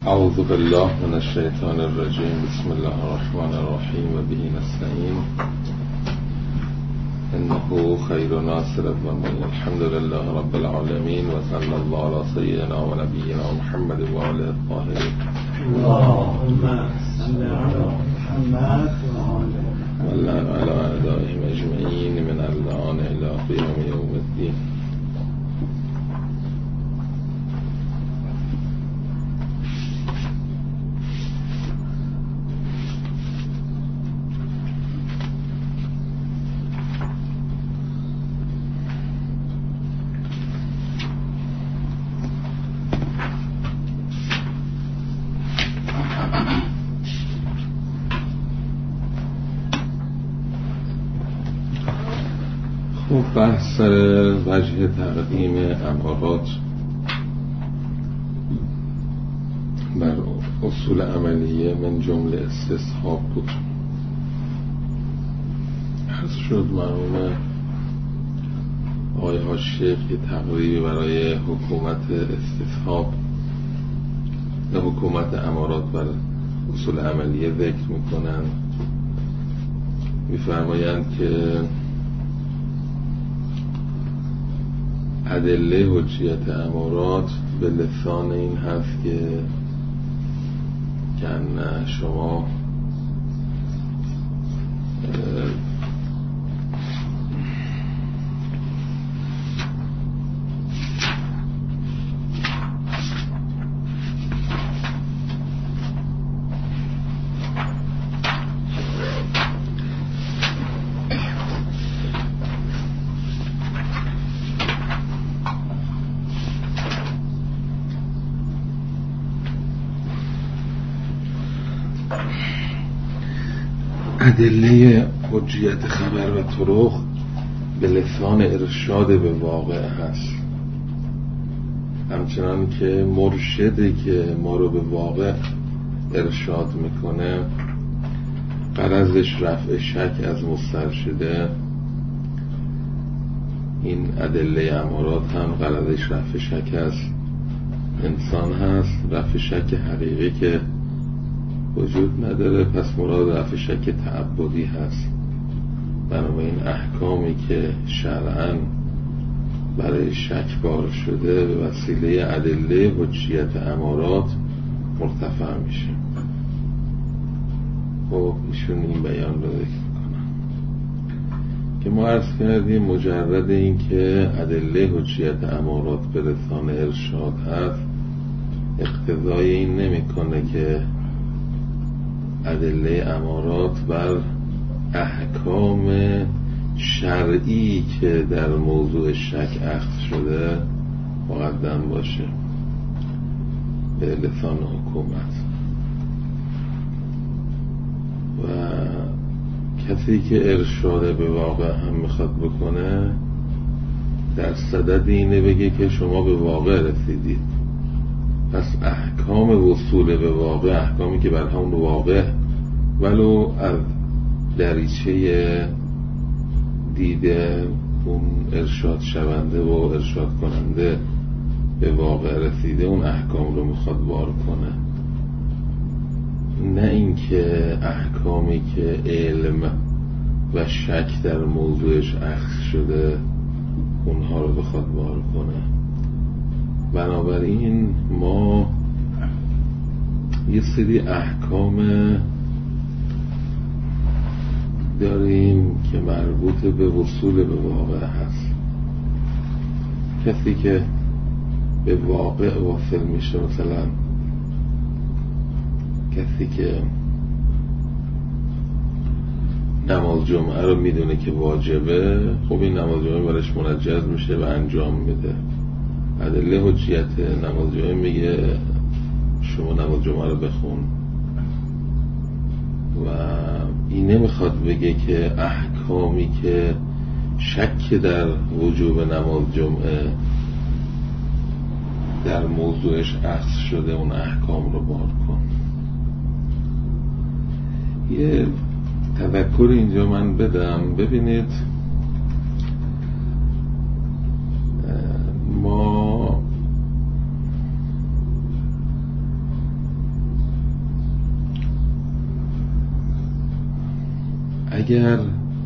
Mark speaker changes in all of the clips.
Speaker 1: اعوذ بالله من الشیطان الرجیم. بسم الله الرحمن الرحیم و به نستعین. انه خیر ناصر و معین. الحمد لله رب العالمین و صلی الله علی سیدنا و نبینا محمد و آله الطاهرین.
Speaker 2: اللهم صل علی محمد
Speaker 1: و علی اعدائهم اجمعین من الان الی قیام یوم الدین. بحث سر وجه تقدیم امارات بر اصول عملیه من جمله استصحاب بود. عرض شد مرحوم آقای حاشیه که تقریبی برای حکومت استصحاب و حکومت امارات بر اصول عملیه ذکر میکنن. میفرمایند که ادله حجیت امارات به لسان این هست که شما ادله حجیت خبر و طرق به لسان ارشاد به واقع هست، همچنان که مرشدی که ما رو به واقع ارشاد میکنه غرضش رفع شک از مسترشده. این ادله امارات هم غرضش رفع شک از انسان هست، رفع شک حقیقی که وجود نداره، پس مراد رفع شک تعبدی هست. بنابراین احکامی که شرعاً برای شک بار شده به وسیله ادله حجیت امارات مرتفع میشه. خب ایشون این بیان رو ذکر میکنن که ما عرض کردیم مجرد این که ادله حجیت امارات به لسان ارشاد هست اقتضای این نمیکنه که ادله امارات بر احکام شرعی که در موضوع شک اخذ شده مقدم باشه به لسان حکومت. و کسی که ارشاد به واقع هم میخواد بکنه در صدد اینه بگه که شما به واقع رسیدید، پس احکام وصول به واقع، احکامی که بر همون واقع ولو از دریچه دیده اون ارشاد شونده و ارشاد کننده به واقع رسیده، اون احکام رو میخواد بار کنه، نه اینکه احکامی که علم و شک در موضوعش اخذ شده اونها رو بخواد بار کنه. بنابراین ما یه سری احکام داریم که مربوط به وصول به واقع هست. کسی که به واقع واصل میشه، مثلا کسی که نماز جمعه رو میدونه که واجبه، خب این نماز جمعه برش منجز میشه و انجام میده. ادله حجیت نماز جمعه میگه شما نماز جمعه رو بخون و این نمیخواد بگه که احکامی که شک در وجوب نماز جمعه در موضوعش اخذ شده اون احکام رو بار کن. یه تذکر اینجا من بدم. ببینید ما اگر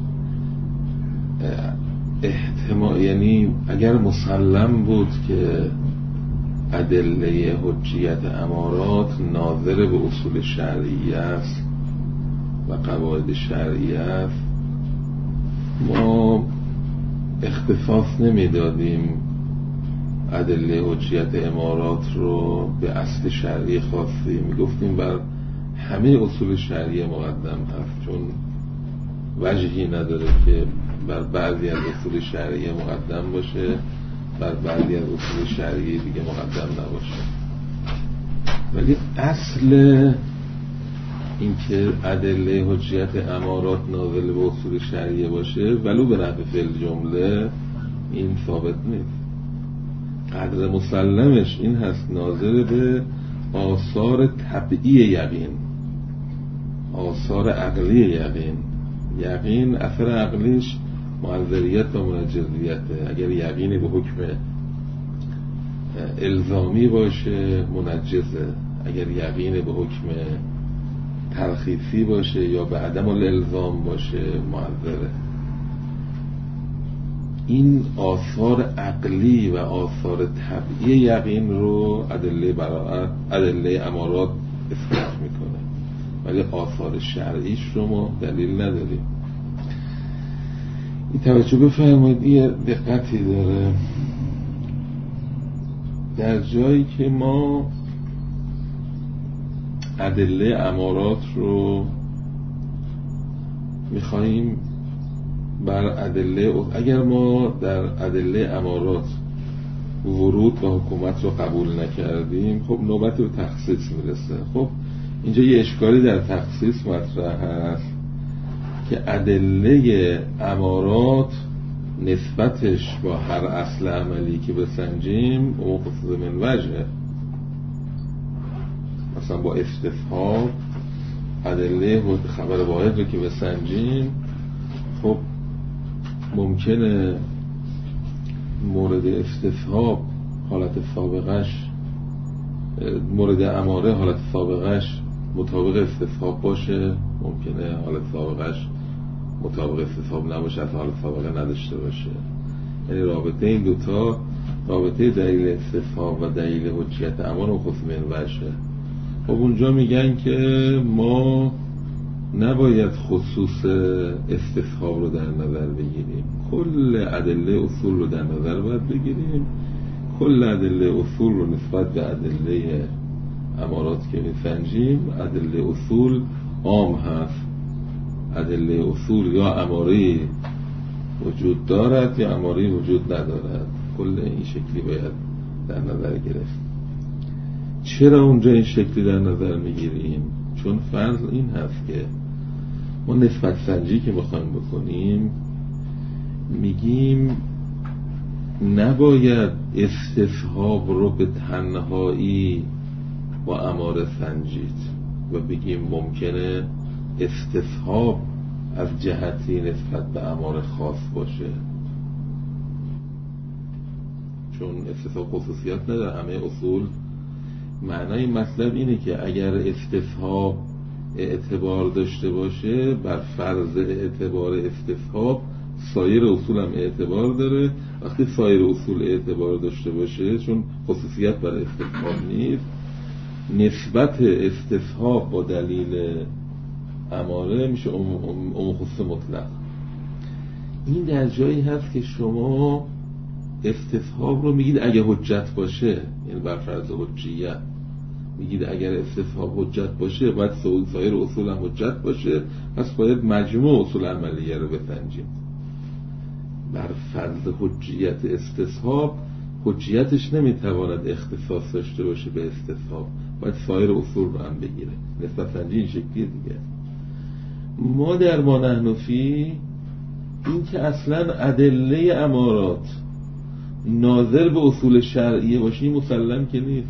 Speaker 1: یعنی اگر مسلم بود که ادله حجیت امارات ناظر به اصول شرعیه است و قواعد شرعیه است، ما اختصاص نمیدادیم ادله حجیت امارات رو به اصل شرعی خاصی، میگفتیم بر همه اصول شرعیه مقدم هست، چون وجهی نداره که بر بعضی از اصول شرعیه مقدم باشه، بر بعضی از اصول شرعیه دیگه مقدم نباشه. ولی اصل اینکه ادله حجیت امارات ناظر به اصول شرعیه باشه ولو به نحو فعل جمله، این ثابت نیست. قدر مسلمش این هست ناظر به آثار طبعی یقین، آثار عقلی یقین. یقین اثر عقلیش معذریت و منجزیته. اگر یقینی به حکم الزامی باشه منجزه، اگر یقینی به حکم ترخیصی باشه یا به عدم الالزام باشه معذره. این آثار عقلی و آثار طبعی یقین رو ادله براءت، ادله امارات اثبات میکنه، ولی آثار شرعیش رو ما دلیل نداریم. این توجه بفرمایید، یه دقتی داره. در جایی که ما ادله امارات رو میخواییم بر ادله، اگر ما در ادله امارات ورود و حکومت رو قبول نکردیم، خب نوبت به تخصیص میرسه. خب اینجا یه اشکالی در تخصیص مطرح هست که ادله امارات نسبتش با هر اصل عملی که بسنجیم او خصوص من وجه، مثلا با استفهام ادله خبر واحد رو که بسنجیم، خب ممکنه مورد استفهام حالت سابقش، مورد اماره حالت سابقش مطابق استفهام باشه، ممکنه حالت سابقش مطابق استفهام نباشه، از حالت سابقه نداشته باشه. یعنی رابطه این دوتا، رابطه دلیل استفهام و دلیل حجیت امان و خصوص من وجه. خب اونجا میگن که ما نباید خصوص استفهام رو در نظر بگیریم، کل ادله اصول رو در نظر باید بگیریم. کل ادله اصول رو نسبت به ادله امارات که میسنجیم، ادله اصول عام هست. ادله اصول یا اماری وجود دارد یا اماری وجود ندارد. کل این شکلی باید در نظر گرفت. چرا اونجا این شکلی در نظر میگیریم؟ چون فرض این هست که ما نسبت سنجی که میخوایم بکنیم، میگیم نباید استصحاب رو به تنهایی با اماره سنجید و بگیم ممکنه استصحاب از جهتی نسبت به اماره خاص باشه، چون استصحاب خصوصیات نداره. همه اصول معنای این مطلب اینه که اگر استصحاب اعتبار داشته باشه، بر فرض اعتبار استصحاب سایر اصول هم اعتبار داره. وقتی سایر اصول اعتبار داشته باشه، چون خصوصیت برای استصحاب نیست، نسبت استصحاب با دلیل اماره میشه عموم خصوص مطلق. این در جایی هست که شما استصحاب رو میگید اگه حجت باشه، یعنی بر فرض حجیت میگید اگر استصحاب حجت باشه باید سایر اصول هم حجت باشه، پس باید مجموع اصول عملیه رو بسنجیم. بر فرض حجیت استصحاب، حجیتش نمیتواند اختصاص داشته باشه به استصحاب، باید سایر اصول رو هم بگیره. نسبت سنجی این شکلی دیگه. ما در ما نحن فی این که اصلا ادله امارات ناظر به اصول شرعیه باشه مسلم که نیست.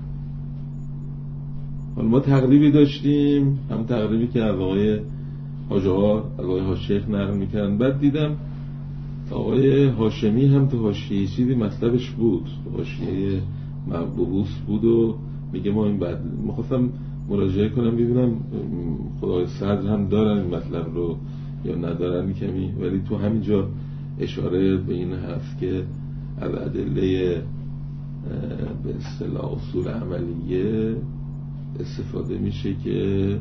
Speaker 1: حالا ما تقریبی داشتیم، هم تقریبی که از آقای حاجار، از آقای حاشیخ نقل میکردن. بعد دیدم آقای هاشمی هم تو حاشیه چیزی مطلبش بود، حاشیه مبحوث بود و میگه ما این بعد مخواستم مراجعه کنم ببینم خدای صدر هم دارن این مطلب رو یا ندارن کمی، ولی تو همینجا اشاره به این هست که از ادله به اصطلاح اصول عملیه استفاده میشه که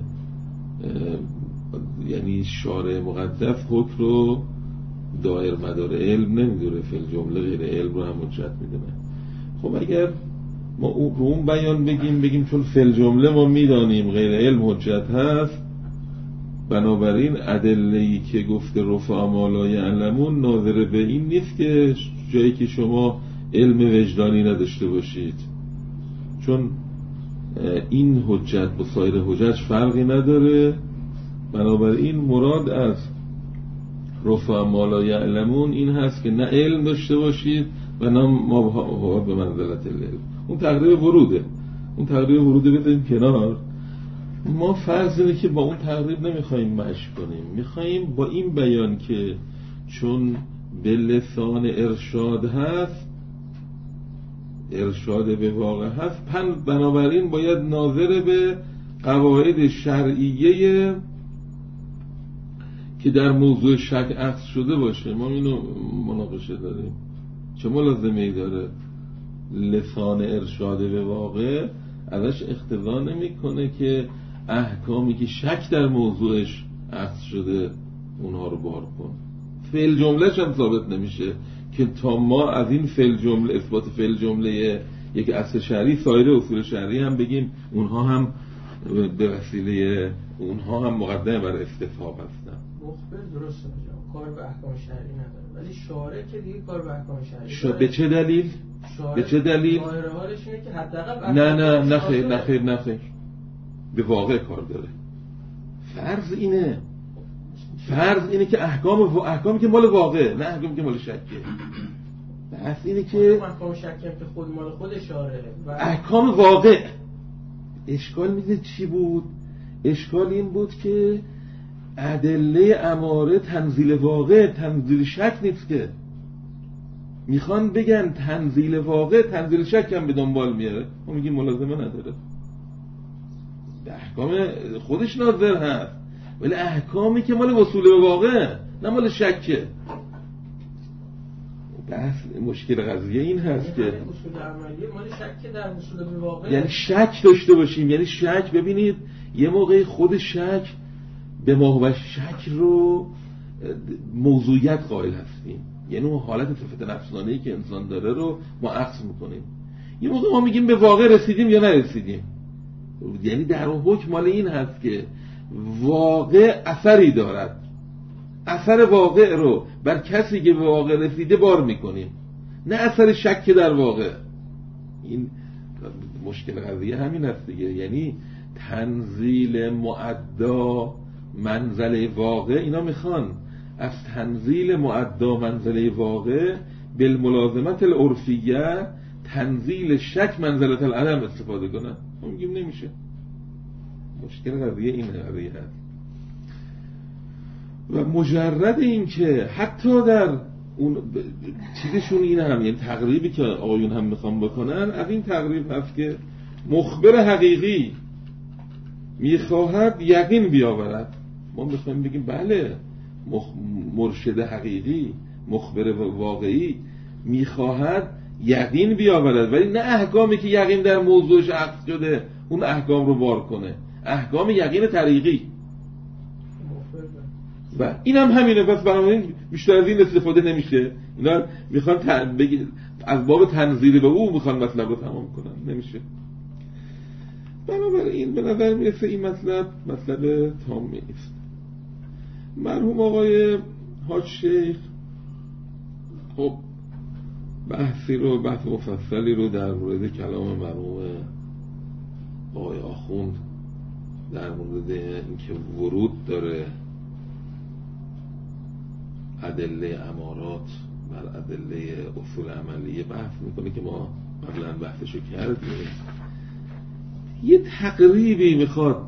Speaker 1: یعنی شارع مقدس حکم رو دایر مدار علم نمیدونه، فی الجمله غیر علم رو هم حجت میدونه. خب اگر ما اون بیان بگیم چون فی الجمله ما میدانیم غیر علم حجت هست، بنابراین ادله‌ای که گفته رفع ما لا یعلمون ناظر به این نیست که جایی که شما علم وجدانی نداشته باشید، چون این حجت با سایر حجت فرقی نداره. بنابراین مراد از رفع ما لا یعلمون این هست که نه علم داشته باشید و نه ما به منزلت العلم. اون تقریب وروده بذاریم کنار. ما فرض اینه که با اون تقریب نمیخواییم مشق کنیم، میخواییم با این بیان که چون به لسان ارشاد هست، ارشاد به واقع هست، بنابراین باید ناظر به قواعد شرعیه که در موضوع شک اخذ شده باشه. ما اینو مناقشه داریم. چه ملازمه ای داره لسان ارشاد به واقع ازش اقتضا نمیکنه که احکامی که شک در موضوعش اخذ شده اونها رو بار کن. فعل جملهش هم ثابت نمیشه که تا ما از این فعل جمله اثبات فعل جمله یک اصل شرعی سایر اصول شرعی هم بگیم اونها هم به وسیله اونها هم مقدمه برای استفهام هستن.
Speaker 3: مخبر درسته کار به احکام شرعی نداره، ولی شارع که دیگه کار به احکام شرعی داره.
Speaker 1: به چه دلیل؟ به چه دلیل؟
Speaker 3: ظاهر حالش اینه که حداقل
Speaker 1: نه خیر به واقع کار داره. فرض اینه که احکامی که مال واقع، نه احکامی که مال شکه. بحث اینه که
Speaker 3: احکام شکه که خود مال خود شارعه و
Speaker 1: احکام واقع. اشکال میدونید چی بود؟ اشکال این بود که ادله اماره تنزیل واقع، تنزیل شک نیست که. میخوان بگن تنزیل واقع تنزیل شک هم به دنبال میاره. ما میگیم ملازمه نداره، به احکام خودش ناظر هست، ولی احکامی که مال وصول به واقع نه مال شکه. بحث مشکل قضیه این هست که
Speaker 3: اصول عملیه مال شک در وصول به واقع،
Speaker 1: یعنی شک داشته باشیم. یعنی شک، ببینید یه موقعی خود شک به ماهوش شک رو موضوعیت قائل هستیم، یعنی اون حالت صفت نفسانه‌ای که انسان داره رو ما عکس میکنیم. یه موقع ما میگیم به واقع رسیدیم یا نرسیدیم، یعنی در اون حکم مال این هست که واقع اثری دارد، اثر واقع رو بر کسی که به واقع رسیده بار میکنیم، نه اثر شک در واقع. این مشکل قضیه همین هست دیگه. یعنی تنزیل معدا منزله واقع، اینا میخوان از تنزیل معدا منزله واقع بالملازمت العرفیه تنزیل شک منزلت العدم استفاده کنن. ما میگیم نمیشه. مشکل قضیه این قضیه هست. و مجرد این که حتی در اون چیزشون این هم، یعنی تقریبی که آقایون هم میخوان بکنن از این تقریب هست که مخبر حقیقی میخواهد یقین بیاورد. ما میخوایم بگیم بله مرشد حقیقی مخبر واقعی میخواهد یقین بیاورد، ولی نه احکامی که یقین در موضوعش عقد شده اون احکام رو بار کنه، احکام یقین طریقی. و این هم همینه. پس بنابراین بیشتر از این استفاده نمیشه. اینا میخوان از باب تنزیل به او میخوان مطلب رو تمام کنن، نمیشه. بنابراین به نظر میرسه این مطلب تامی است. مرحوم آقای حاج شیخ خب بحث مفصلی رو در مورد کلام مرحوم آقای آخوند در مورد اینکه ورود داره ادله امارات بر ادله اصول عملیه بحث میکنه که ما قبلا بحثشو کردیم. یه تقریبی میخواد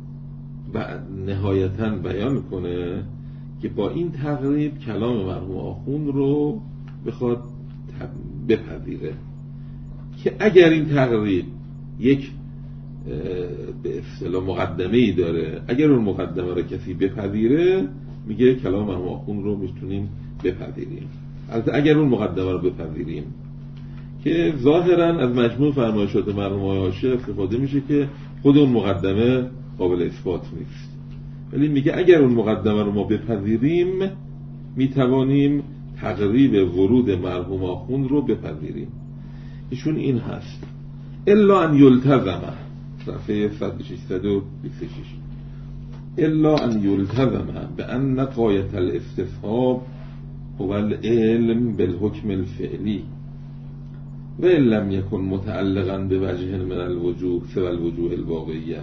Speaker 1: نهایتاً بیان کنه که با این تقریب کلام مرحوم آخوند رو بخواد بپذیره که اگر این تقریب یک به اصطلاح مقدمه‌ای داره، اگر اون مقدمه رو کسی بپذیره میگه کلام مرحوم آخوند رو میتونیم بپذیریم. البته اگر اون مقدمه رو بپذیریم که ظاهرا از مجموع فرمایشات مرحوم آقای حاشیه استفاده میشه که خود اون مقدمه قابل اثبات نیست، ولی میگه اگر اون مقدمه رو ما بپذیریم میتوانیم تقریب ورود مرحوم آخوند رو بپذیریم. ایشون این هست: الا ان یلتزم، صفحه 626، الا ان یلتزم بان غایت الاستصحاب هو العلم بالحکم الفعلی و ان لم یکن متعلقا بوجه من الوجوه سوى الوجوه الواقعیه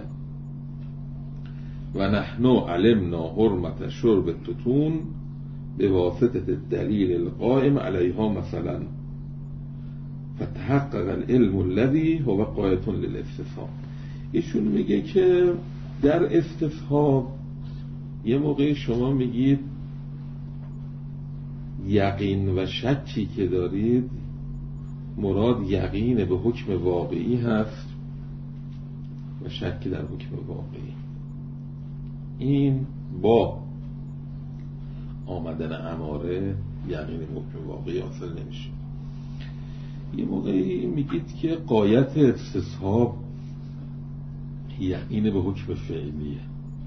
Speaker 1: و نحن علمنا حرمت شرب التتون بواسطه الدلیل القائم علیها مثلا فتحقق العلم الذي هو غایة للاستصحاب. ایشون میگه که در استصحاب یه موقع شما میگید یقین و شکی که دارید مراد یقین به حکم واقعی هست و شکی در حکم واقعی. این با آمدن اماره یقین به حکم واقعی حاصل نمیشه. یه موقعی میگید که غایت استصحاب یقین به حکم فعلیه.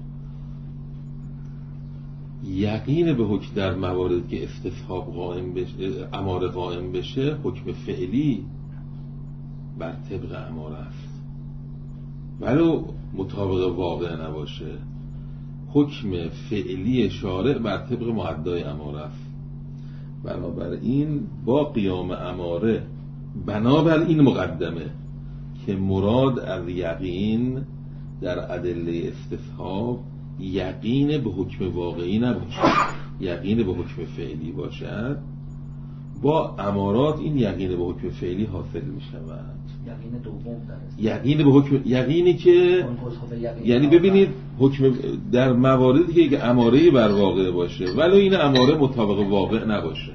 Speaker 1: یقین به حکم در مواردی که استصحاب قائم بشه، اماره قائم بشه، حکم فعلی بر طبق اماره است ولو مطابق واقع نباشه. حکم فعلی شارع بر طبق معدای اماره است. بنابراین با قیام اماره بنابر این مقدمه که مراد از یقین در ادله استصحاب یقین به حکم واقعی نباشه، یقین به حکم فعلی باشد، با امارات این یقین به حکم فعلی حاصل می شود.
Speaker 4: یقین دوم
Speaker 1: یقین به حکم، یقینی که یعنی ببینید حکم در مواردی که یک اماره‌ای بر واقع باشه ولو این اماره مطابق واقع نباشه،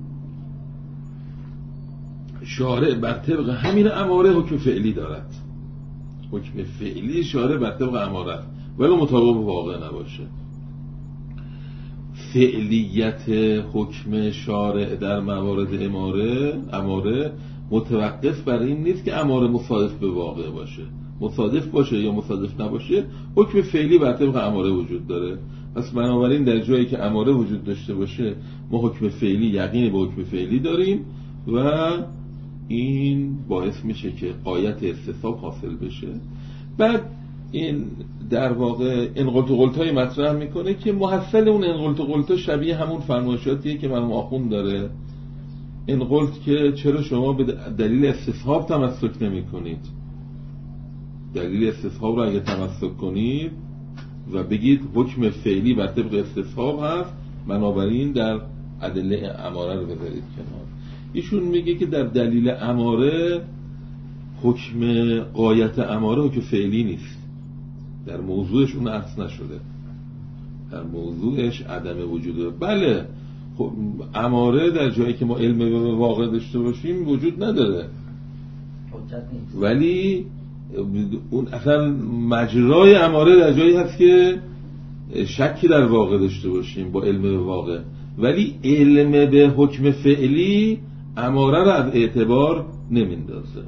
Speaker 1: شارع بر طبق همین اماره حکم فعلی دارد. حکم فعلی شارع بر طبق اماره ولو مطابق واقع نباشه. فعلیت حکم شارع در موارد اماره متوقف بر این نیست که اماره مصادف به واقع باشه. مصادف باشه یا مصادف نباشه حکم فعلی بر طبق اماره وجود داره. پس بنابراین در جایی که اماره وجود داشته باشه ما حکم فعلی، یقین به حکم فعلی داریم و این باعث میشه که غایت استصحاب حاصل بشه. بعد این در واقع انقلت و غلطای مطرح میکنه که محصل اون انقلت و غلطا شبیه همون فرمایشاتیه که مرحوم آخوند داره. انقلت که چرا شما به دلیل استصحاب تمسک نمی کنید؟ دلیل استصحاب رو اگه تمسک کنید و بگید حکم فعلی بر طبق استصحاب هست، بنابراین در ادله اماره رو بذارید کنار. ایشون میگه که در دلیل اماره حکم غایت اماره حکم فعلی نیست، در موضوعش اون اصل نشده، در موضوعش عدم وجوده. بله خب اماره در جایی که ما علم به واقع داشته باشیم وجود نداره، ولی اون اصلا مجرای اماره در جایی هست که شکی در واقع داشته باشیم با علم به واقع، ولی علم به حکم فعلی اماره را از اعتبار نمیندازه.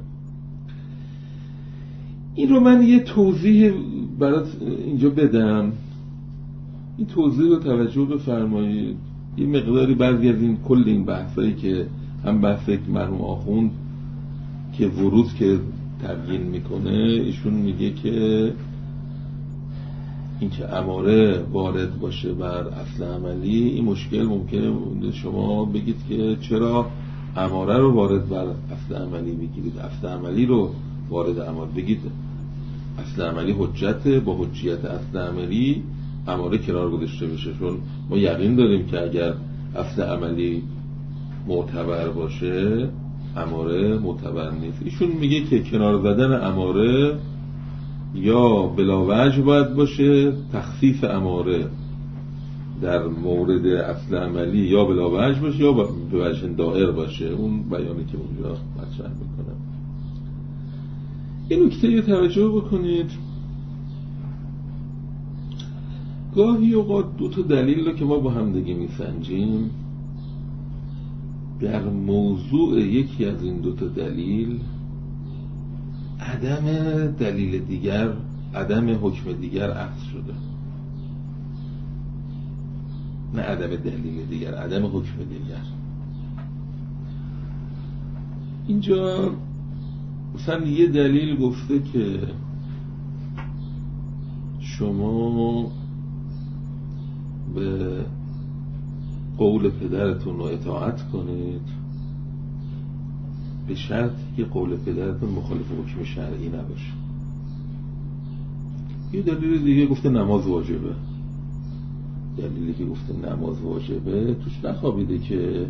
Speaker 1: این رو من یه توضیح برات اینجا بدم. این توضیح رو توجه بفرمایید. یه مقداری بعضی از این کل این بحثایی که هم بحثی که مرحوم آخوند که ورود که تبیین میکنه، ایشون میگه که این که اماره وارد باشه بر اصل عملی، این مشکل ممکنه شما بگید که چرا اماره رو وارد بر اصل عملی میگیرید، اصل عملی رو وارد اماره بگید. اصل عملی حجته، با حجیت اصل عملی اماره کنار گذاشته بشه، چون ما یقین داریم که اگر اصل عملی معتبر باشه اماره معتبر نیست. ایشون میگه که کنار زدن اماره یا بلاوجه باید باشه، تخصیص اماره در مورد اصل عملی یا بلاوجه باشه یا به وجه دائر باشه. اون بیانی که اونجا مطرح میکنم. این نکته رو توجه بکنید. گاهی اوقات دو تا دلیل رو که ما با هم دیگه میسنجیم، در موضوع یکی از این دو تا دلیل عدم دلیل دیگر، عدم حکم دیگر عکس شده. نه عدم دلیل دیگر، عدم حکم دیگر. اینجا مثلا یه دلیل گفته که شما به قول پدرتون رو اطاعت کنید به شرطی که قول پدرتون مخالف حکم شرعی نباشه. یه دلیل دیگه گفته نماز واجبه. دلیلی که گفته نماز واجبه توش نخوابیده که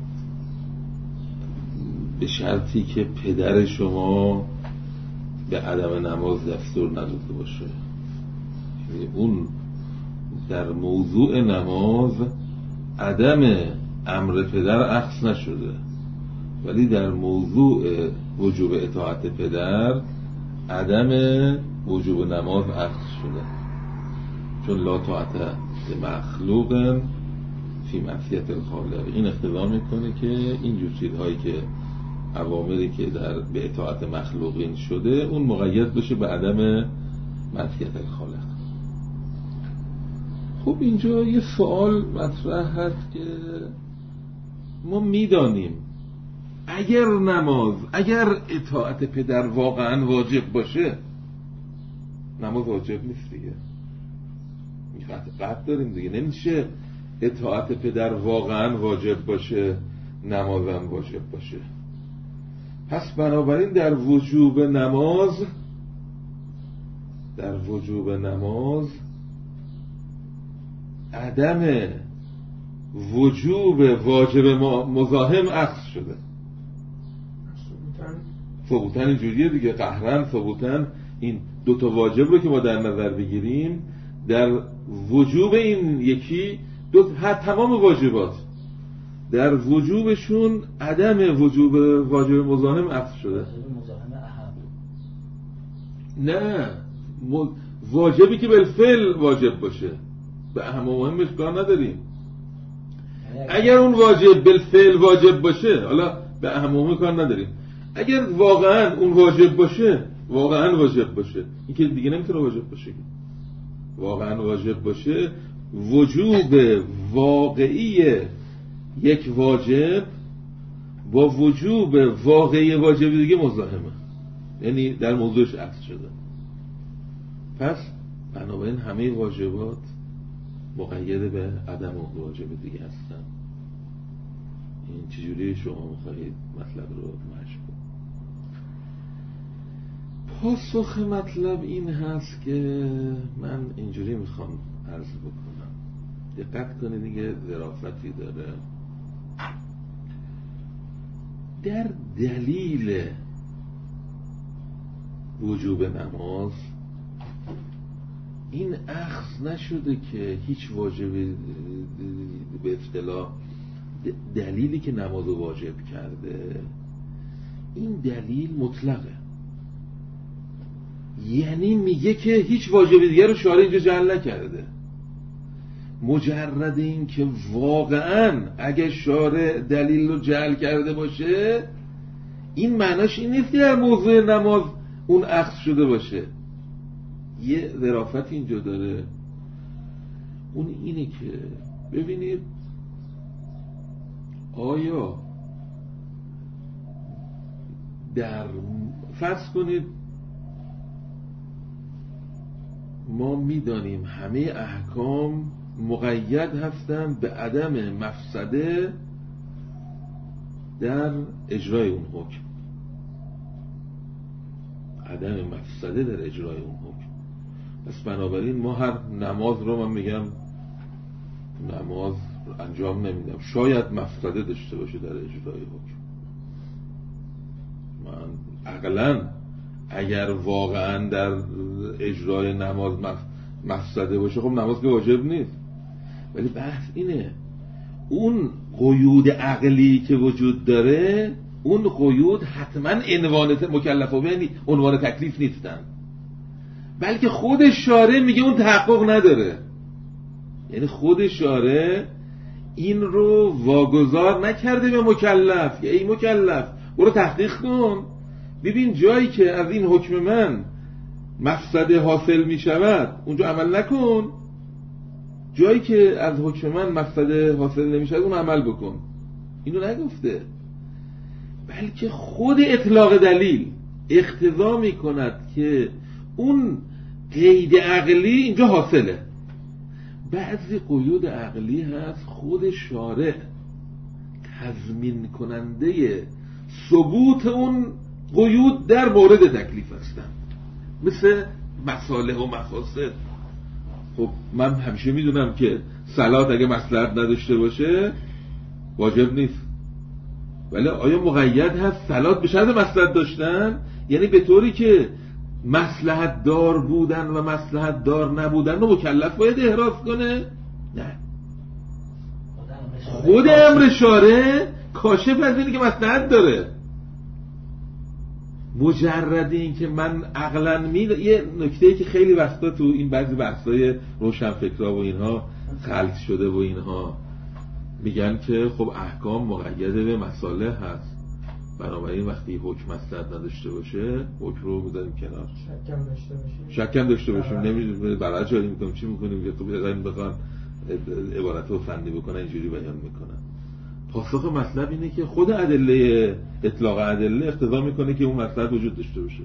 Speaker 1: به شرطی که پدر شما به عدم نماز دستور نداده باشه. اون در موضوع نماز عدم امر پدر اخذ نشده، ولی در موضوع وجوب اطاعت پدر عدم وجوب نماز اخذ شده، چون لا طاعت مخلوق فی معصیت الخالق. این اقتضا میکنه که اینجور چیزهایی که اوامری که در به اطاعت مخلوقین شده اون مقید بشه به عدم معصیت الخالق. خب اینجا یه سوال مطرح هست که ما میدانیم اگر نماز، اگر اطاعت پدر واقعا واجب باشه، نماز واجب نیست دیگه. قطع داریم دیگه، نمیشه اطاعت پدر واقعا واجب باشه نمازم واجب باشه. پس بنابراین در وجوب نماز عدم وجوب واجب مزاحم اخذ شده. ثبوتن اینجوریه دیگه، قهرن ثبوتن این دوتا واجب رو که ما در نظر بگیریم، در وجوب این یکی تمام واجبات در وجوبشون عدم وجوب واجب مزاحم اخذ شده. نه واجبی که بالفعل واجب باشه به اهم و مهمش کار نداریم. اگر اون واجب بالفعل واجب باشه، حالا به اهم و مهم کار نداریم. اگر واقعا اون واجب باشه، این که دیگه نمیتونه واجب باشه. واقعا واجب باشه، وجوب واقعی یک واجب با وجوب واقعی واجب دیگه مزاحمه، یعنی در موضوعش عکس شده. پس بنابراین همه واجبات مقید به عدم واجب دیگه هستن. این چجوری شما میخواهید مطلب رو مشروع؟ پاسخ مطلب این هست که من اینجوری میخوام عرض بکنم، دقت کنید دیگه، ظرافتی داره. در دلیل وجوب نماز این اخذ نشده که هیچ واجبی به اصطلاح دلیلی که نماز واجب کرده این دلیل مطلقه، یعنی میگه که هیچ واجبی دیگر رو شارع اینجا جعل نکرده. مجرد این که واقعا اگه شارع دلیل رو جعل کرده باشه، این معناش این نیست که در موضوع نماز اون اخذ شده باشه. یه ظرافت اینجا داره، اون اینه که ببینید آیا در فرض کنید ما میدانیم همه احکام مقید هستند به عدم مفسده در اجرای اون حکم، عدم مفسده در اجرای اون حکم. پس بنابراین ما هر نماز رو من میگم نماز انجام نمیدم، شاید مفسده داشته باشه در اجرای حکم. من عقلاً اگر واقعا در اجرای نماز مفسده باشه، خب نماز که واجب نیست. ولی بحث اینه اون قیود عقلی که وجود داره، اون قیود حتما عنوان مکلفه یعنی عنوان تکلیف نیستن، بلکه خود شارع میگه اون تحقق نداره. یعنی خود شارع این رو واگذار نکرده به مکلف. ای مکلف برو تحقیق کن ببین جایی که از این حکم من مفسده حاصل می شود اونجا عمل نکن، جایی که از حکم من مفسده حاصل نمی شود اون عمل بکن. اینو نگفته، بلکه خود اطلاق دلیل اقتضا می کند که اون قید عقلی اینجا حاصله. بعضی قیود عقلی هست خود شارع تضمین کننده ثبوت اون قیود در مورد تکلیف هستن، مثل مصالح و مفاسد. خب من همیشه میدونم که صلات اگه مصلحت نداشته باشه واجب نیست، ولی آیا مقید هست صلات به شرط مصلحت داشتن؟ یعنی به طوری که مصلحت دار بودن و مصلحت دار نبودن رو مکلف باید احراز کنه؟ نه، خود امر شارع کاشف از اینه که مصلحت داره. مجرد این که من عقلاً یه نکته‌ای که خیلی وقتا تو این بعضی بحث‌های روشنفکرا و اینها خلط شده و اینها میگن که خب احکام مقید به مصالح هست، بنابراین وقتی حکم مصلحت نداشته باشه حکم رو میذاریم کنار. شکم داشته باشیم نمیدونیم برای جاری میکنیم چی میکنیم که تو بگن بخوان عبارت رو فنی بکنن اینجوری بیان میکنن. پاسخ مطلب اینه که خود ادله اطلاق ادله اقتضا میکنه که اون مصلحت وجود داشته باشه،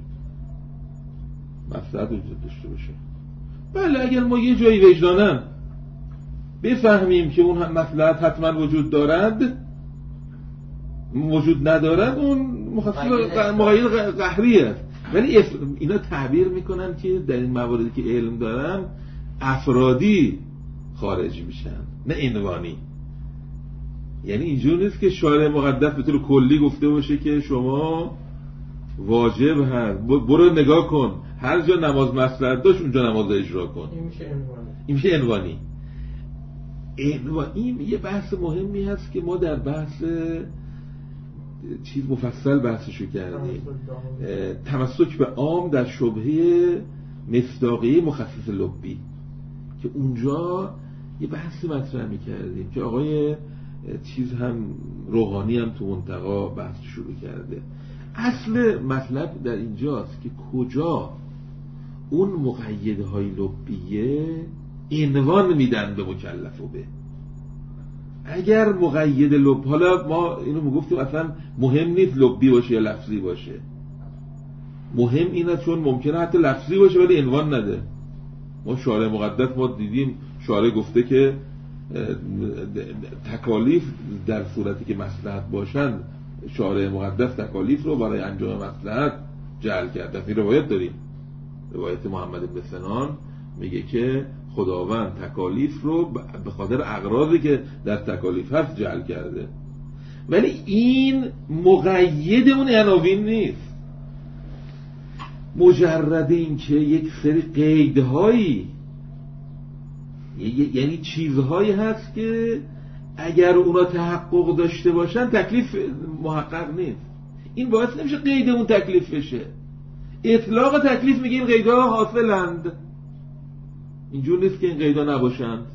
Speaker 1: مصلحت وجود داشته باشه. بله اگر ما یه جایی وجدانن بفهمیم که اون مصلحت حتما وجود دارد وجود ندارد اون مقید قهریه، ولی اینا تعبیر میکنن که در این مواردی که علم دارن افرادی خارج میشن نه عنوانی. یعنی اینجور نیست که شارع مقدس به طور کلی گفته باشه که شما واجب هست برو نگاه کن هر جا نماز مصلحت داشت اونجا نماز اجرا کن. این میشه عنوانی. این یه بحث مهمی هست که ما در بحث چیز مفصل بحثشو کردیم، تمسک به عام در شبهه مصداقی مخصص لبی، که اونجا یه بحثی مطرح می‌کردیم که آقای چیز هم روحانی هم تو منتقا بحث شروع کرده. اصل مطلب در اینجاست که کجا اون مقیدهای لبیه عنوان میدن به مکلف و به. اگر مقید لب، حالا ما اینو میگفتیم اصلا مهم نیست لبی باشه یا لفظی باشه، مهم اینه چون ممکنه حتی لفظی باشه ولی عنوان نده. ما شارع مقدس ما دیدیم شارع گفته که تکالیف در صورتی که مصلحت باشن شارع مقدس تکالیف رو برای انجام مصلحت جعل کرده. این روایت داریم، روایت محمد بن سنان میگه که خداوند تکالیف رو به خاطر اغراضی که در تکالیف هست جعل کرده، ولی این مقید اون عناوین نیست. مجرد این که یک سری قیدهایی یعنی چیزهایی هست که اگر اونا تحقق داشته باشن تکلیف محقق نیست، این باعث نمیشه قید اون تکلیف بشه. اطلاق تکلیف میگه این قیدها حاصلند، اینجور نیست که این قیدا نباشند.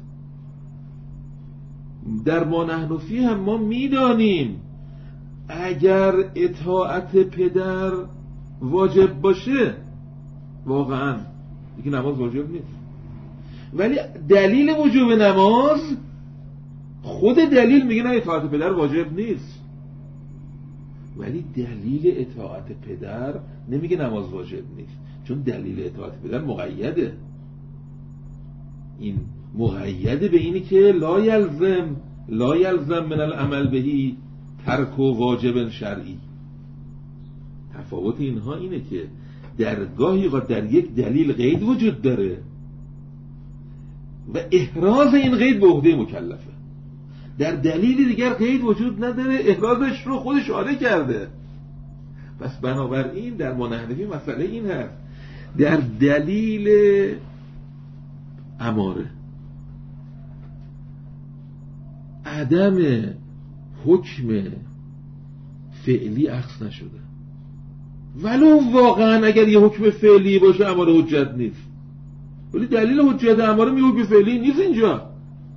Speaker 1: در ما نحن فیه هم ما میدانیم اگر اطاعت پدر واجب باشه واقعا دیگه نماز واجب نیست، ولی دلیل وجوب نماز خود دلیل میگه نه اطاعت پدر واجب نیست، ولی دلیل اطاعت پدر نمیگه نماز واجب نیست، چون دلیل اطاعت پدر مقیده. این مقیده به اینی که لا یلزم من العمل بهی ترک و واجب شرعی. تفاوت اینها اینه که در گاهی در یک دلیل قید وجود داره و احراز این قید به عهده مکلفه، در دلیل دیگر قید وجود نداره احرازش رو خودش شارع کرده. پس بنابراین در منحنفی مسئله این هست در دلیل اماره عدم حکم فعلی اخذ نشده، ولو واقعا اگر یه حکم فعلی باشه اماره حجت نیست، ولی دلیل حجت اماره می حکم فعلی نیست اینجا.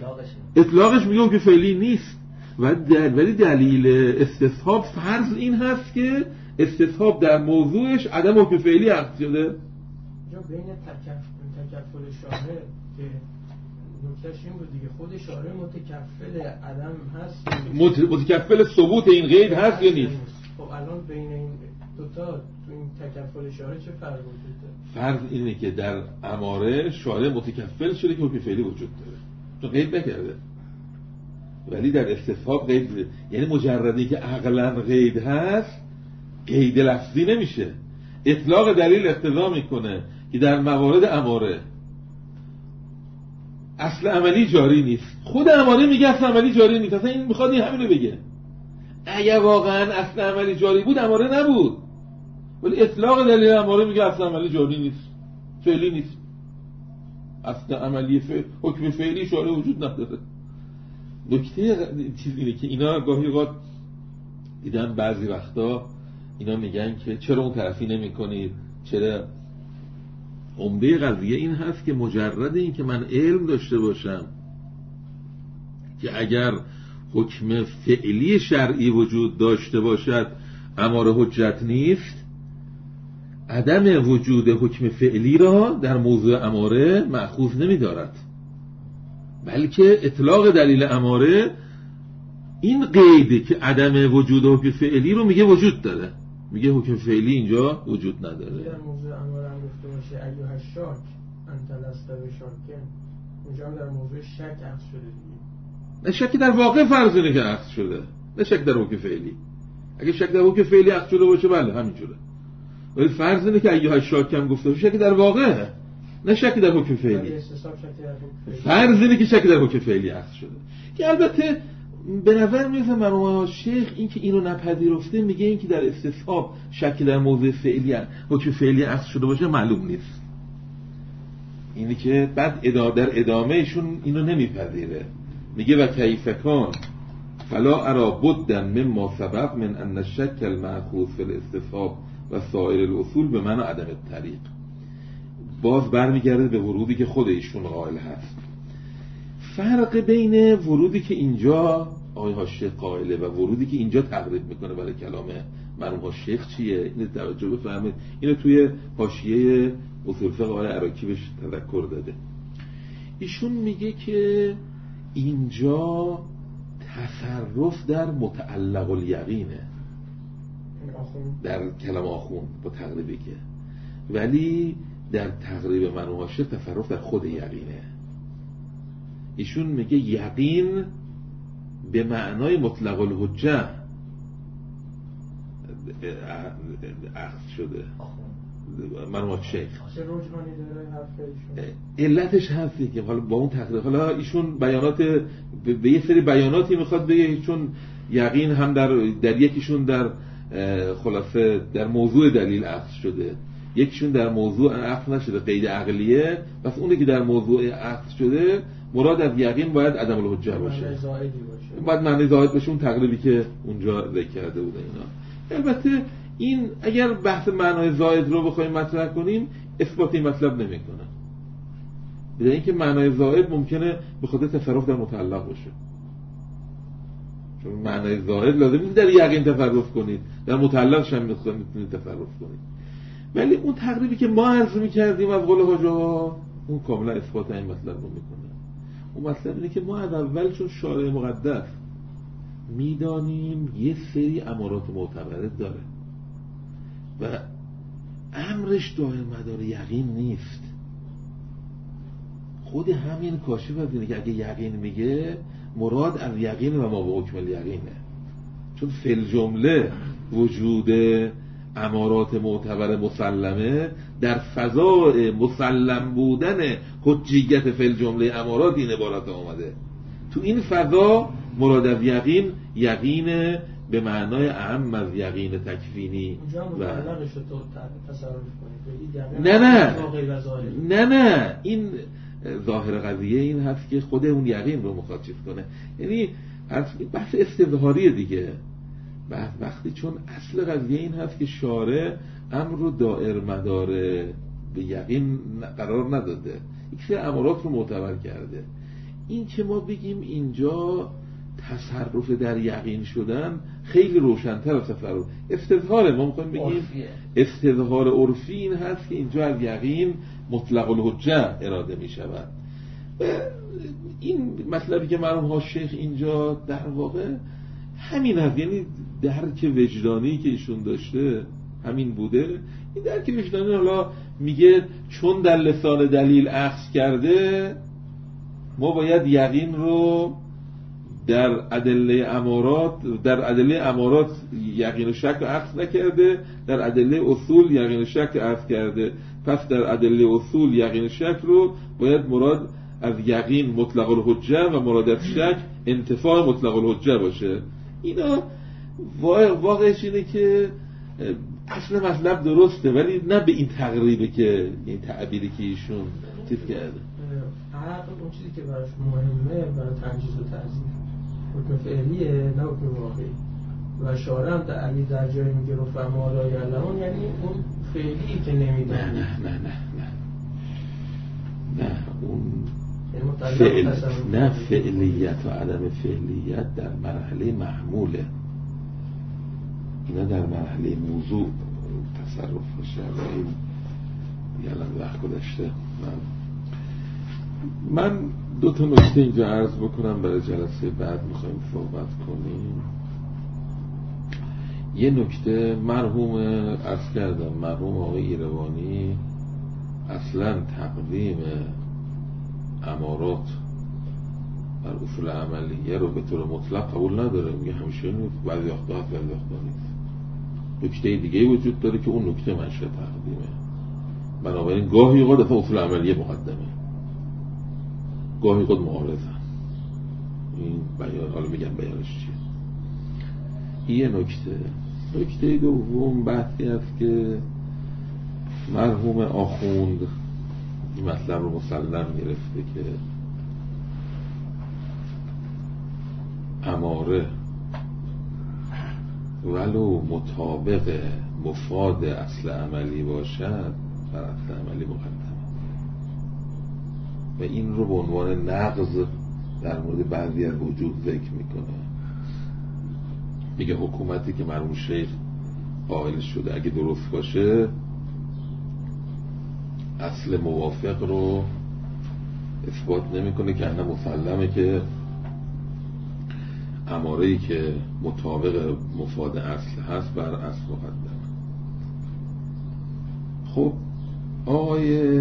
Speaker 1: اطلاقش میگه حکم فعلی نیست. ولی دلیل استصحاب فرض این هست که استصحاب در موضوعش عدم حکم فعلی عقد شده.
Speaker 3: اینجا بین تکفل شارع که نکتهش این بود دیگه، خود شارع متکفل عدم هست،
Speaker 1: متکفل ثبوت این قید هست یا نیست؟
Speaker 3: خب الان بین این دوتا تو این تکفل شارع چه فرق وجود داره؟
Speaker 1: فرض اینه که در اماره شارع متکفل شده که حکم فعلی وجود داره چون قید نکرده، ولی در استصحاب قید، یعنی مجردی که عقلا قید هست قید لفظی نمیشه. اطلاق دلیل اقتضا میکنه که در موارد اماره اصل عملی جاری نیست. خود اماره میگه اصل عملی جاری نیست، اصلا این میخواد این همینو بگه. اگر واقعا اصل عملی جاری بود اماره نبود، ولی اطلاق دلیل اماره میگه اصل عملی جاری نیست، فعلی نیست. اصل عملی حکم فعلی شارع وجود نداره. نکته چیز اینه که اینا گاهی اوقات دیدم بعضی وقتا اینا میگن که چرا اون طرفی نمی کنید، چرا. عمده قضیه این هست که مجرد این که من علم داشته باشم که اگر حکم فعلی شرعی وجود داشته باشد اماره حجت نیست، عدم وجود حکم فعلی را در موضوع اماره مأخوذ نمی دارد، بلکه اطلاق دلیل اماره این قید که عدم وجود حکم فعلی رو میگه وجود داره، میگه حکم فعلی اینجا وجود نداره.
Speaker 3: در موضوع اماره هم گفته باشه ایها الشاک انت لست بشاکن، اونجا هم در موضوع شک عکس شده دیگه.
Speaker 1: نه شکی در واقع فرض اینه که عکس شده، نه شک در حکم فعلی. اگه شک در حکم فعلی عکس شده باشه بله همینجوره، ولی فرض اینه که ایها الشاک هم گفته باشه شکی در واقع، نه شکی در حکم فعلی. فرض اینه که شکی در حکم فعلی عکس شده، که البته به نظر میرسه مرحوم شیخ این که اینو نپذیرفته، میگه این که در استصحاب شکی در موضوع فعلی حکم فعلی عکس شده باشه معلوم نیست. اینی که بعد در ادامه ایشون اینو نمیپذیره، میگه و کیف کان فلا ارا بدا مما سبق من ان الشک المأخوذ فی الاستصحاب و سایر الاصول به معنی عدم الطریق. باز برمیگرده به ورودی که خود ایشون قائل هست. فرق بین ورودی که اینجا آقای حاشیه قائله و ورودی که اینجا تقریب میکنه برای کلام مرحوم شیخ چیه؟ اینو توجه بفرمایید. اینو توی حاشیه اصول فقه آقای عراقی بهش تذکر داده. ایشون میگه که اینجا تصرف در متعلق الیقینه در کلام آخوند با تقریبی که، ولی در تقریب مرحوم شیخ تصرف در خود یقینه. ایشون میگه یقین به معنای مطلق الحجه اخذ شده. مرحوم شیخ علتش هستی که حالا با اون تقریب، حالا ایشون بیانات به یه سری بیاناتی میخواد بگه، چون یقین هم در یکیشون در خلاصه در موضوع دلیل اخذ شده، یکیشون در موضوع اخذ نشده قید عقلیه، پس اونی که در موضوع اخذ شده مراد از یقین باید عدم الحجه باشه، باید معنی زائد باشه، اون تقریبی که اونجا ذکر کرده بوده اینا. البته این اگر بحث معنای زائد رو بخوایم مطرح کنیم اثبات این مطلب نمیکنه، بدون اینکه معنای زائد ممکنه به خاطر تصرف در متعلق باشه، چون معنای زائد لازم نیست در یقین تصرف کنید، در متعلقش هم میتونید تصرف کنید. ولی اون تقریبی که ما عرض میکردیم از قول حاجی اون کاملا اثبات این مطلب رو میکنه. اون مطلب اینه که ما از اول چون شارع مقدس میدانیم یه سری امارات معتبره داره و امرش دائر مدار یقین نیست. خود همین کاشف از اینه که اگه یقین میگه مراد از یقین و ما به حکم الیقینه، چون فی الجمله وجود امارات معتبر مسلمه در فضای مسلم بودن حجیت فی الجمله امارات این عبارت آمده. تو این فضا مراد از یقین یقین به معنای اهم از یقین تکوینی و نه این ظاهر قضیه این هست که خود اون یقین رو مخاطب چیز کنه، یعنی بحث استظهاریه دیگه. وقتی چون اصل قضیه این هست که شارع امر رو دائر مدار به یقین قرار نداده، یک سری امارات رو معتبر کرده. این که ما بگیم اینجا تصرف در یقین شدن خیلی روشن‌تر از تصرف استظهاره. ما می‌خوایم بگیم استظهار عرفی این هست که اینجا از یقین مطلق الحجه اراده می‌شود. این مطلبی که مرحوم ها شیخ اینجا در واقع همین هست، یعنی درک وجدانی که ایشون داشته همین بوده. این درک وجدانی حالا میگه چون در لسان دلیل اخذ کرده، ما باید یقین رو در ادله امارات یقین و شک رو اخذ نکرده، در ادله اصول یقین و شک اخذ کرده. پس در ادله اصول یقین و شک رو باید مراد از یقین مطلق الحجه و مراد از شک انتفاع مطلق الحجه باشه. اینا واقعش اینه که اصل مطلب درسته، ولی نه به این تقریبه که این تعبیری که ایشون چیز کرده.
Speaker 3: عقل اون چیزی که براش مهمه برای تنجیز و تعزیر حکم فعلیه، نه حکم واقعی. و شارع هم در جایی میگه رفع لا یعلمون، یعنی اون فعلی که نمیدونه.
Speaker 1: نه اون
Speaker 3: نه
Speaker 1: فعلیت و عدم فعلیت در مرحله محموله، اینا در مرحله موضوع تصرف بشه. این یعنی وقت گذشته. من دو تا نکته اینجا عرض بکنم، برای جلسه بعد میخوایم صحبت کنیم. یه نکته عرض کردم مرحوم آقای ایروانی اصلا تقدیم امارات بر اصول عملیه رو به طور مطلق قبول نداره. میگه همیشه بعضی وقتا هست بعضی وقتا نیست. نکته دیگه وجود داره که اون نکته منشأ تقدیمه. بنابراین گاهی اوقات اصول عملیه مقدمه، گاهی اوقات معارضه. این بیان حالا میگم بیانش چیه. این نکته دوم بحثی است که مرحوم آخوند این مطلب رو مسلم گرفته که اماره ولو مطابق مفاد اصل عملی باشد بر اصل عملی مقدمه، و این رو به عنوان نقض در مورد بعضی از وجود ذکر میکنه. میگه حکومتی که مرحوم شیخ قائل شده اگه درست باشه اصل موافق رو اثبات نمیکنه، که اصلا مسلمه که اماره‌ای که مطابق مفاد اصل هست بر اصل مقدمه. خب آقای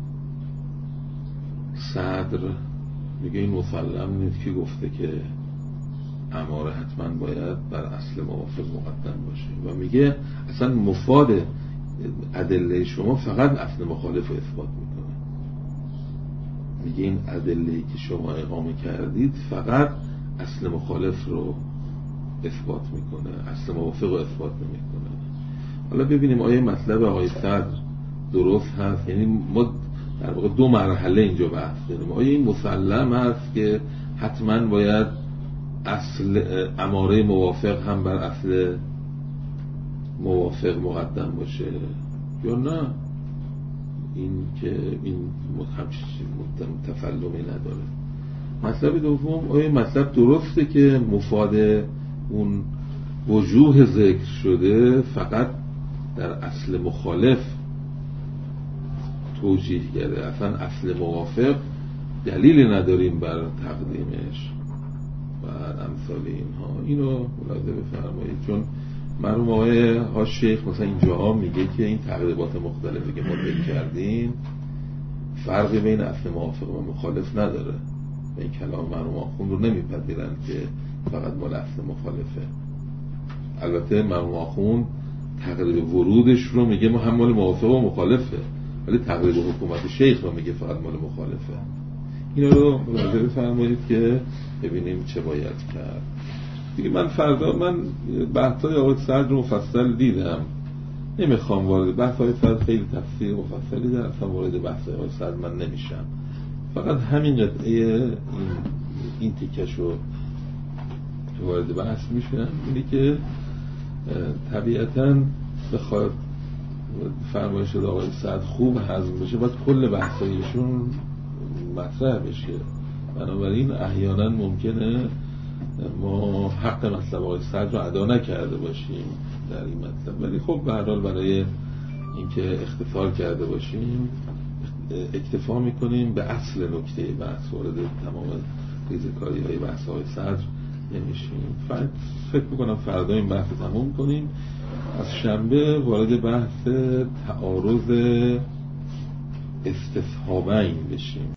Speaker 1: صدر میگه این مسلم نیست، که گفته که اماره حتما باید بر اصل موافق مقدم باشه، و میگه اصلا مفاد ادله شما فقط اصل مخالف رو اثبات میکنه. میگه این ادله‌ای که شما اقامه کردید فقط اصل مخالف رو اثبات میکنه، اصل موافق رو اثبات نمیکنه. حالا ببینیم آیا مطلب آقای صدر درست هست. یعنی ما در واقع دو مرحله اینجا بحث داریم. آیا این مسلم هست که حتما باید اصل اماره موافق هم بر اصل موافق مقدم باشه، یا نه این که این تفلمی نداره. مطلب دوم، آیا مطلب درسته که مفاد اون وجوه ذکر شده فقط در اصل مخالف توجیه کرده، اصلا اصل موافق دلیلی نداریم بر تقدیمش و امثال اینها. اینو ملاحظه بفرمایید، چون مرحوم آقای ها شیخ مثلا اینجاها میگه که این تقریبات مختلفی که ما ذکر کردیم فرقی بین اصل موافق و مخالف نداره. و این کلام مرحوم آخوند رو نمیپذیرن که فقط مال اصل مخالفه. البته مرحوم آخوند تقریب ورودش رو میگه ما هم مال موافق و مخالفه، ولی تقریب حکومت شیخ رو میگه فقط مال مخالفه. اینا رو ملاحظه بفرمایید که ببینیم چه باید کرد. دیگه من فردا بحث‌های آقای صدر رو مفصل دیدم، نمیخوام وارد بحث‌های صدر، خیلی تفسیر مفصلی در اصلا وارد بحث‌های آقای صدر من نمیشم. فقط همین قطعه این تیکش رو وارد بحث میشم، اینی که طبیعتاً بخواد فرمایش آقای صدر خوب هضم بشه باید کل بحثایشون مطرح بشه. بنابراین احیانا ممکنه ما حق مطلب آقای صدر رو ادا نکرده باشیم در این مطلب، ولی خب به هر حال برای اینکه اختصار کرده باشیم اکتفا میکنیم به اصل نکته بحث، وارد تمام ریزکاری های بحث های صدر نمیشیم. فکر میکنم فردا این بحث تموم کنیم، از شنبه وارد بحث تعارض استصحابین بشیم.